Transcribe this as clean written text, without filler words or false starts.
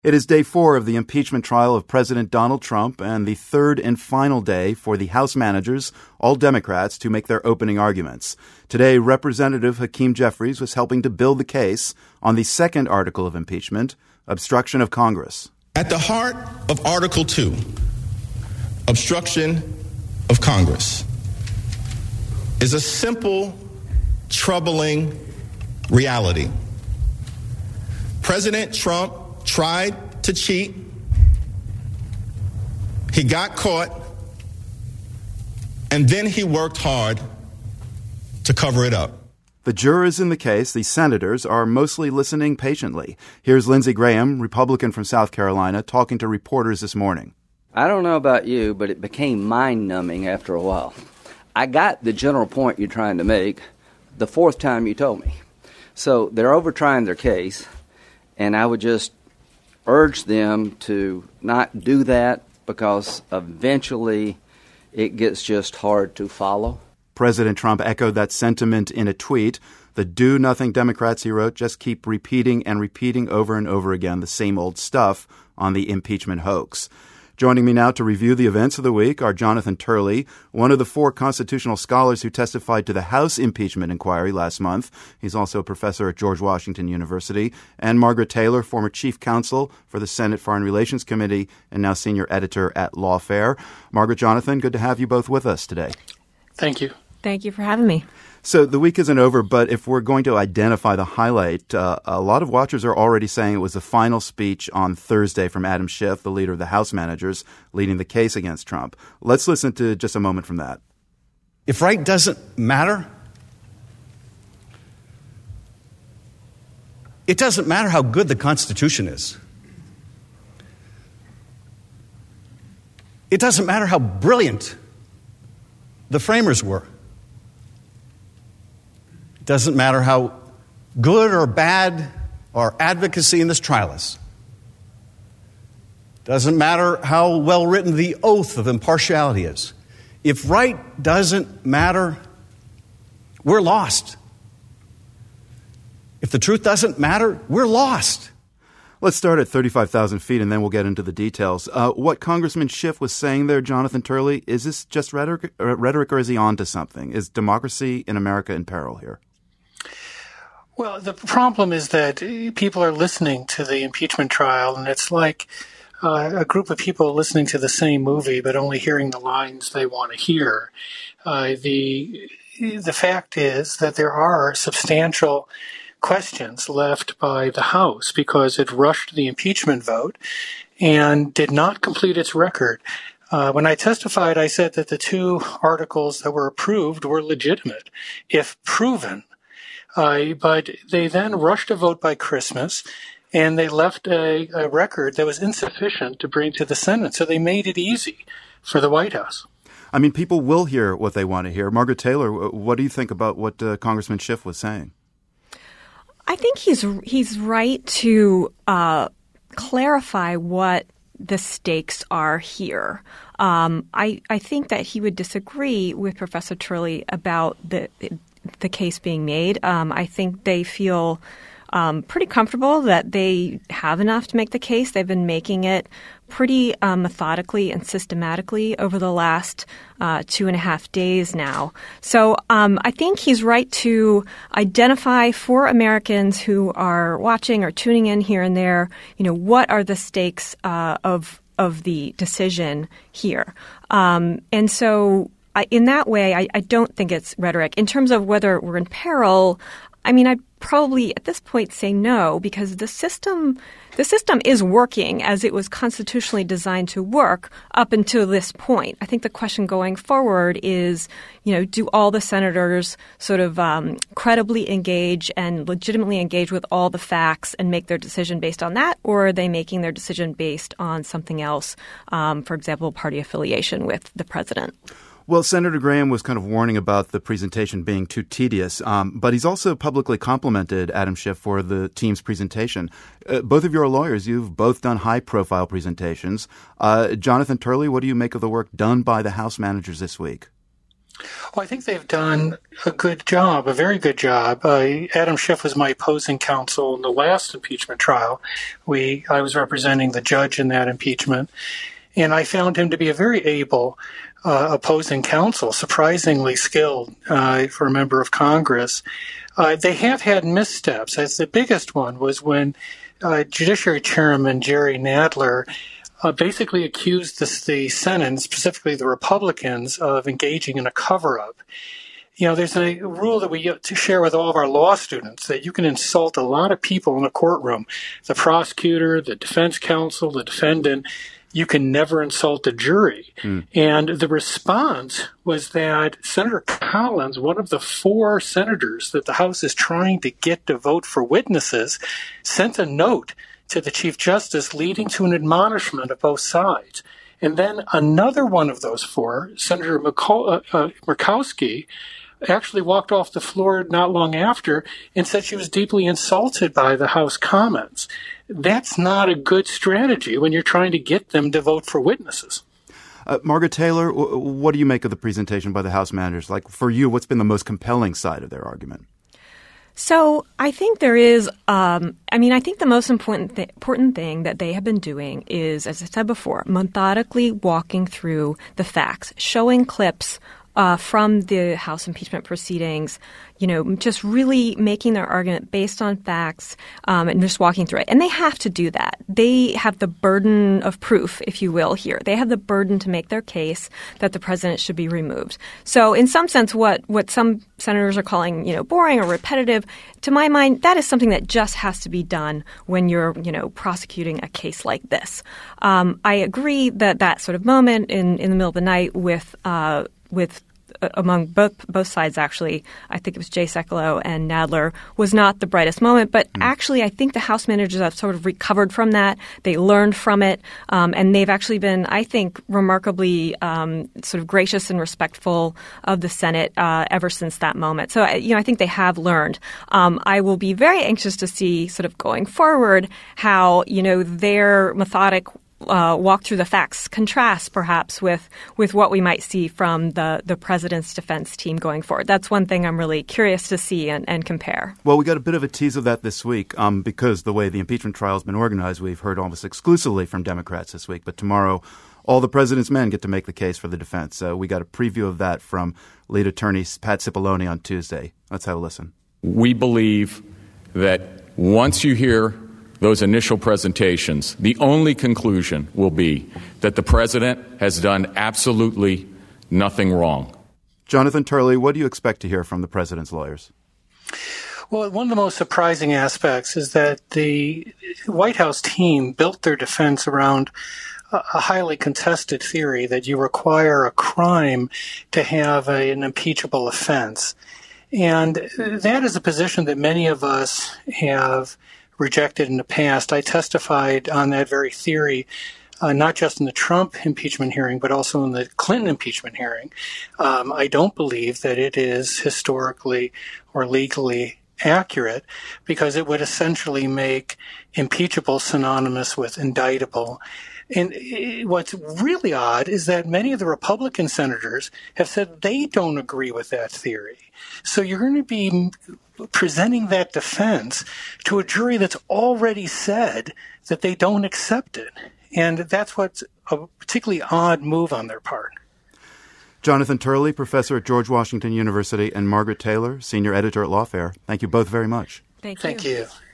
It is day 4 of the impeachment trial of President Donald Trump and the third and final day for the House managers, all Democrats, to make their opening arguments. Today, Representative Hakeem Jeffries was helping to build the case on the second article of impeachment, obstruction of Congress. At the heart of Article 2, obstruction of Congress, is a simple, troubling reality. President Trump tried to cheat. He got caught, and then he worked hard to cover it up. The jurors in the case, the senators, are mostly listening patiently. Here's Lindsey Graham, Republican from South Carolina, talking to reporters this morning. I don't know about you, but it became mind-numbing after a while. I got the general point you're trying to make the fourth time you told me. So they're over-trying their case, and I would just urge them to not do that because eventually it gets just hard to follow. President Trump echoed that sentiment in a tweet. The do-nothing Democrats, he wrote, just keep repeating and repeating over and over again the same old stuff on the impeachment hoax. Joining me now to review the events of the week are Jonathan Turley, one of the 4 constitutional scholars who testified to the House impeachment inquiry last month. He's also a professor at George Washington University. And Margaret Taylor, former chief counsel for the Senate Foreign Relations Committee and now senior editor at Lawfare. Margaret, Jonathan, good to have you both with us today. Thank you. Thank you for having me. So the week isn't over, but if we're going to identify the highlight, a lot of watchers are already saying it was the final speech on Thursday from Adam Schiff, the leader of the House managers, leading the case against Trump. Let's listen to just a moment from that. If right doesn't matter, it doesn't matter how good the Constitution is. It doesn't matter how brilliant the framers were. It doesn't matter how good or bad our advocacy in this trial is. It doesn't matter how well written the oath of impartiality is. If right doesn't matter, we're lost. If the truth doesn't matter, we're lost. Let's start at 35,000 feet, and then we'll get into the details. What Congressman Schiff was saying there, Jonathan Turley, is this just rhetoric, or is he on to something? Is democracy in America in peril here? Well, the problem is that people are listening to the impeachment trial, and it's like a group of people listening to the same movie, but only hearing the lines they want to hear. The fact is that there are substantial questions left by the House because it rushed the impeachment vote and did not complete its record. When I testified, I said that the 2 articles that were approved were legitimate, if proven. But they then rushed a vote by Christmas, and they left a record that was insufficient to bring to the Senate. So they made it easy for the White House. I mean, people will hear what they want to hear. Margaret Taylor, what do you think about what Congressman Schiff was saying? I think he's right to clarify what the stakes are here. I think that he would disagree with Professor Turley about the case being made. I think they feel pretty comfortable that they have enough to make the case. They've been making it pretty methodically and systematically over the last 2.5 days now. So I think he's right to identify for Americans who are watching or tuning in here and there, what are the stakes of the decision here. And so in that way, I don't think it's rhetoric. In terms of whether we're in peril, I mean, I'd probably at this point say no, because the system is working as it was constitutionally designed to work up until this point. I think the question going forward is, do all the senators sort of credibly engage and legitimately engage with all the facts and make their decision based on that, or are they making their decision based on something else, for example, party affiliation with the president? Well, Senator Graham was kind of warning about the presentation being too tedious, but he's also publicly complimented Adam Schiff for the team's presentation. Both of you are lawyers. You've both done high-profile presentations. Jonathan Turley, what do you make of the work done by the House managers this week? Well, I think they've done a good job, a very good job. Adam Schiff was my opposing counsel in the last impeachment trial. I was representing the judge in that impeachment, and I found him to be a very able opposing counsel, surprisingly skilled for a member of Congress. They have had missteps. As the biggest one was when Judiciary Chairman Jerry Nadler basically accused the Senate, specifically the Republicans, of engaging in a cover-up. You know, there's a rule that we share with all of our law students that you can insult a lot of people in a courtroom, the prosecutor, the defense counsel, the defendant. You can never insult a jury. And the response was that Senator Collins, one of the 4 senators that the House is trying to get to vote for witnesses, sent a note to the Chief Justice leading to an admonishment of both sides. And then another one of those 4, Senator Murkowski, actually walked off the floor not long after and said she was deeply insulted by the House comments. That's not a good strategy when you're trying to get them to vote for witnesses. Margaret Taylor, what do you make of the presentation by the House managers? Like, for you, what's been the most compelling side of their argument? So I think there is I think the most important thing that they have been doing is, as I said before, methodically walking through the facts, showing clips from the House impeachment proceedings, just really making their argument based on facts and just walking through it. And they have to do that. They have the burden of proof, if you will, here. They have the burden to make their case that the president should be removed. So in some sense, what some senators are calling, boring or repetitive, to my mind, that is something that just has to be done when you're, prosecuting a case like this. I agree that sort of moment in the middle of the night with among both sides, actually, I think it was Jay Sekulow and Nadler, was not the brightest moment. But actually, I think the House managers have sort of recovered from that. They learned from it. And they've actually been, I think, remarkably sort of gracious and respectful of the Senate ever since that moment. So, I think they have learned. I will be very anxious to see sort of going forward how, their methodic walk through the facts contrasts perhaps with what we might see from the president's defense team going forward. That's one thing I'm really curious to see and compare. Well, we got a bit of a tease of that this week because the way the impeachment trial has been organized, we've heard almost exclusively from Democrats this week. But tomorrow, all the president's men get to make the case for the defense. We got a preview of that from lead attorney Pat Cipollone on Tuesday. Let's have a listen. We believe that once you hear those initial presentations, the only conclusion will be that the president has done absolutely nothing wrong. Jonathan Turley, what do you expect to hear from the president's lawyers? Well, one of the most surprising aspects is that the White House team built their defense around a highly contested theory that you require a crime to have an impeachable offense. And that is a position that many of us have rejected in the past. I testified on that very theory, not just in the Trump impeachment hearing, but also in the Clinton impeachment hearing. I don't believe that it is historically or legally accurate because it would essentially make impeachable synonymous with indictable. And what's really odd is that many of the Republican senators have said they don't agree with that theory. So you're going to be presenting that defense to a jury that's already said that they don't accept it. And that's what's a particularly odd move on their part. Jonathan Turley, professor at George Washington University, and Margaret Taylor, senior editor at Lawfare. Thank you both very much. Thank you. Thank you.